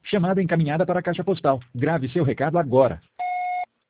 Chamada encaminhada para a caixa postal. Grave seu recado agora.